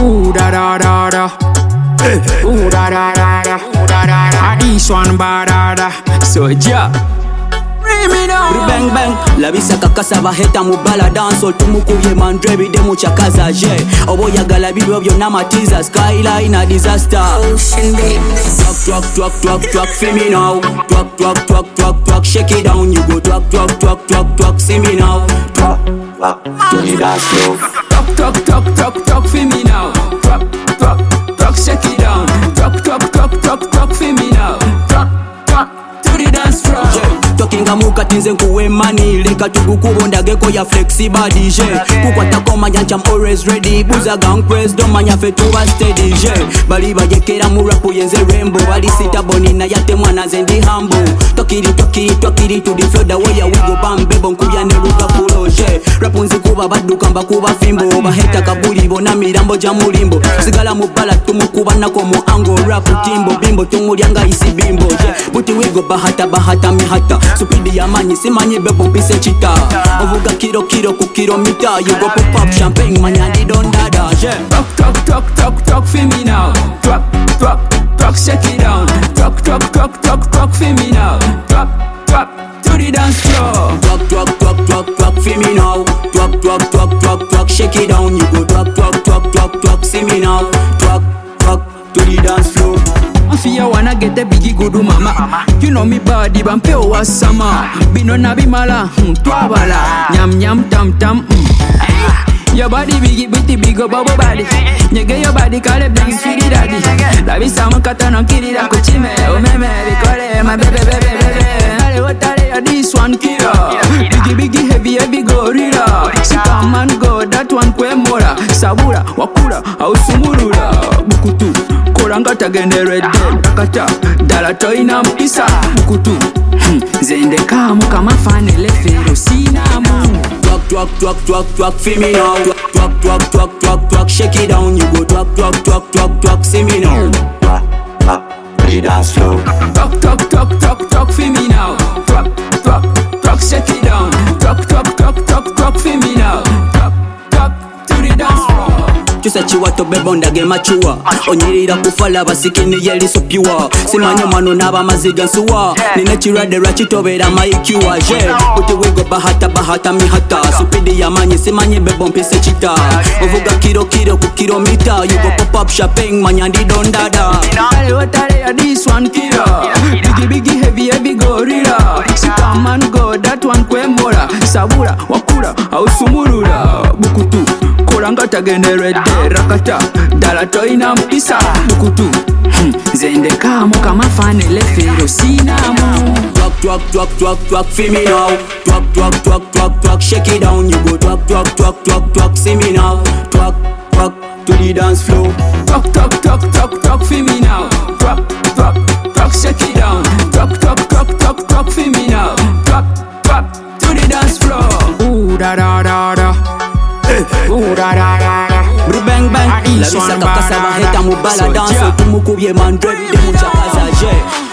Ooh da da da da. Ooh da da da da. Ooh da da da. This one ba da da. So ja. Bang bang, la visa kakasa baheta mubala dancehall tumukubye mandrebi de muchakaza je oboyagala bidwa byonna matiza skyline a disaster. Ocean babies. Twak twak twak twak twak for me now. Twak twak twak twak twak shake it down. You go twak twak twak twak twak see me now. Twak twak to the dance floor. Twak twak twak twak twak for me now. Twak twak twak shake it down. Twak twak twak twak twak for me now. Twak twak to the dance floor. Tokinga mukatinze nkuwe mani leka tugukubondageko ya flexibody je kukwata komanya nti I'm always ready buzaga nkwez domanya fe tuba steady je bali bajekera mu rap yenze rainbow bali sita bonina yate mwana zendi humble tokiri tokiri tokiri to the floor the way we go bam bebo nkubya ne luka fulo je rap nzikuba baduka mbakuba fimbo baheta kabuli bona mirambo ja mulimbo sigala mubala tumukuba nako mu angle rap timbo bimbo tumulyanga isi bimbo je buti we go bahata bahata mihata supidi ya manyi simanyi bebo mpise chita ovuga kiro kiro ku kilomita you go pop up champagne manyandi don dada yeah. Talk talk talk talk talk for me now. Talk talk talk shake it down. Talk talk talk talk talk for me now. Talk talk to the dance floor. Talk talk talk talk talk for me now. Talk talk talk talk talk shake it down. You go talk talk talk talk talk see me now. Talk talk to the dance floor. Mafia wanna get a biggie gudu mama. You know me body bampeo wa sama. Bino na bimala, twabala. Nyam nyam tam tam. Your body biggie bitty big up bubble body. Nyege your body call it big sweetie daddy. La visa mukata no kiri da kuchime. Oh meme bikole my baby baby baby. Ale watale this one killer. Biggie biggie heavy heavy gorilla. She come and go that one kwe mora. Sabura wakura au sumurura. Bukutu. Kolanga tagende red dead Rakata dala toina mpisa Mukutu Zende kamu kama fane lefero sinamu. Twak twak twak twak twak for me now. Twak twak twak twak twak shake it down. You go twak twak twak twak twak see me now. Twak twak to the dance floor. Twak twak twak twak twak for me now. Twak twak twak shake it down. Twak twak twak twak twak for me now. Twak twak to the dance floor. Chusa chiwato bebondage machua onyirira kufala basikini yeli so pure simanyo mano naba maziga nsuwa nine chiradera chitobera maikiwa je buti wego bahata bahata mihata supidi ya manyi simanyi bebompise chita ovuga kiro kiro ku kilomita you go pop up champagne manyandi don dada Ale watale ya this one killer. Biggie biggie heavy heavy gorilla. She come and go that one kwe mora. Sabura wakura au sumurura. Bukutu kolanga tagende red dead Rakata dala toina mpisa Bukutu Zende kamu kama fane lefero sinamu. Twak twak twak twak twak for me now. Twak twak twak twak twak shake it down. You go twak twak twak twak twak see me now. Twak twak to the dance floor. Talk talk talk talk talk for me now. Talk talk talk shake it down. Talk talk talk talk talk for me now. Talk talk to the dance floor. Ooh da da da da. Ooh da da da da. Bang bang, la visa kakasa baheta mubala dancehall tumukubye mandrebi de muchakaza je.